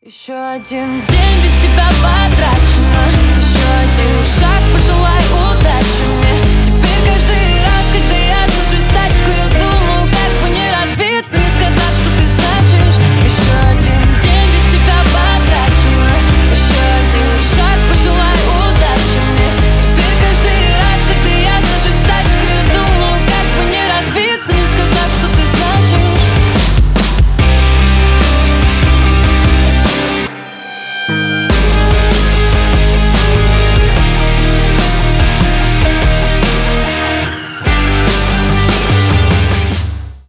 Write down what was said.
Еще один день без тебя потрачено. Еще один шаг, пожелай